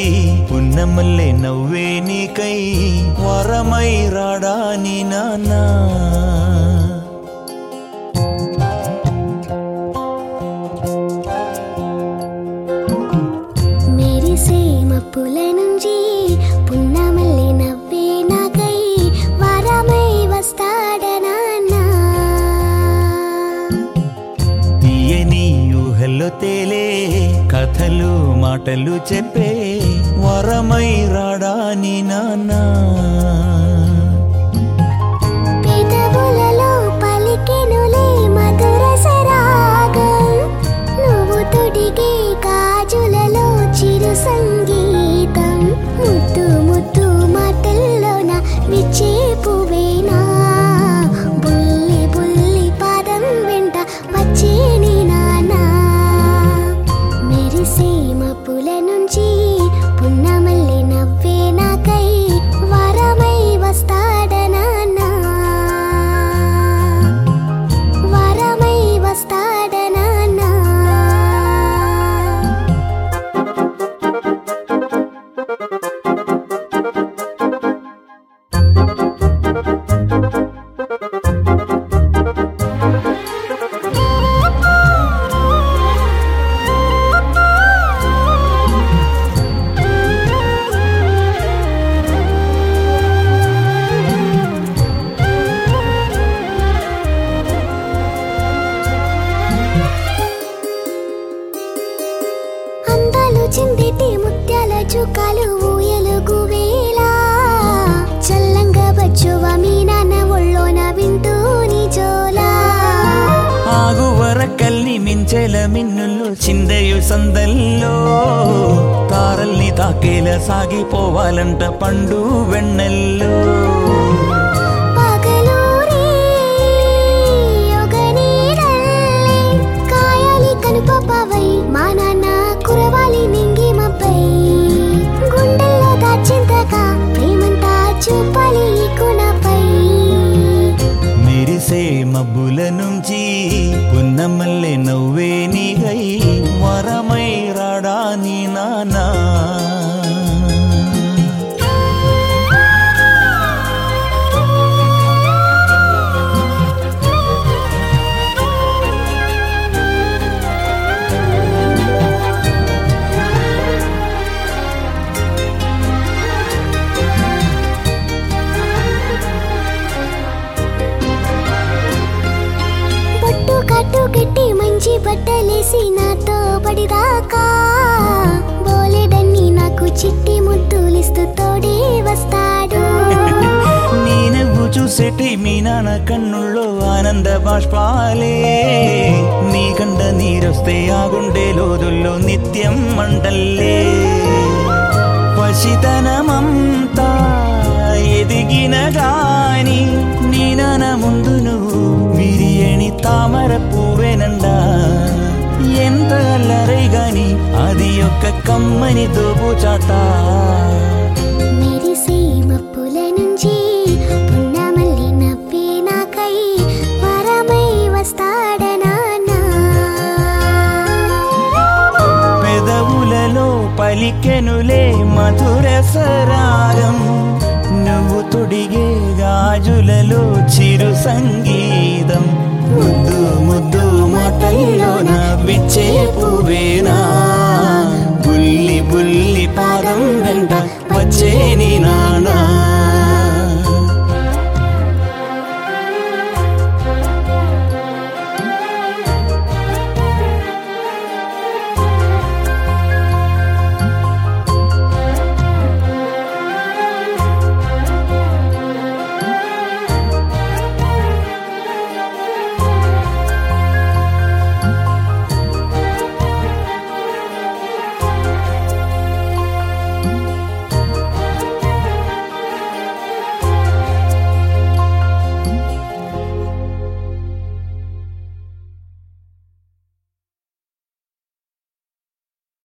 పున్నమల్లే నవ్వే నీకై వరమై రాడా నీ నాన్నా మెరిసే మప్పుల నుంచి పున్నమల్లే నవ్వే నాకై వరమై వస్తాడనా తీయని ఊహల్లో తేలే కథలు మాటలు చెప్పే వరమై రాడా నీ నాన్నా పెదవులలో పలికెనులే మధుర సరాగం నువ్వు తొడిగే గాజులలో చిరు సంగీతం ముద్దు ముద్దు మాటల్లోన విచ్చే పువ్వేనా బుల్లి బుల్లి పాదం వెంట వచ్చే నీ నాన్నా మెరిసే మప్పుల నుంచి పున్నమల్లే నవ్వే నాకై వరమై వస్తాడనా వరమై వస్తాడనా అందాలు చిందిటి ముత్యాల చుక్కలు ఊయలుగు వేళ చల్లంగా వచ్చువ మీ నాన్న ఒళ్ళోన వింటూ నీ జోలా ఆగువర కల్లి మించెల మిన్నులు చిందయు సందల్లో తారల్ని తాకేలా సాగిపోవాలంట పండు వెన్నెల్లో పగలూరి యొగనీడల్లే కాయాలి కనుపపవై మా నాన్న కురవాలి నింగి మబ్బై గుండెల్లో దాచింతగా ప్రేమంతా చూపాలి ఈ కుణపై మెరిసే మబ్బుల నుంచి పున్నమల్లే నవ్వే నీకై వరమై రాడా నీ నాన్నా బొట్టు కట్టు గట్టి మంచి బట్టలేసి నాతో పడిదాకా బోలెడన్ని నాకు చిట్టి ముద్దులిస్తూ తోడే వస్తాడు నీ నవ్వు చూసేటి మీ నాన్న కన్నుల్లో ఆనంద బాష్పాలే నీ కంట నీరొస్తే ఆ గుండె లోదుల్లో నిత్యం మంటల్లే పసితనమంతా ఎదిగిన గాని నీ నాన్న ముందు నువ్వు విరియని తామర పువ్వేనండా ఎంత అల్లరై గాని అది యొక్క కమ్మని దోబుచాట మెరిసే మప్పుల నుంచి పున్నమల్లి నవ్వే నాకై వరమై వస్తాడనా పెదవులలో పలికెనులే మధుర సరాగం నువ్వు తొడిగే గాజులలో చిరు సంగీతం ముద్దు ముద్దు మాటల్లోన విచ్చే పువ్వేనా బుల్లి బుల్లి పాదం వెంట వచ్చే నీ నానా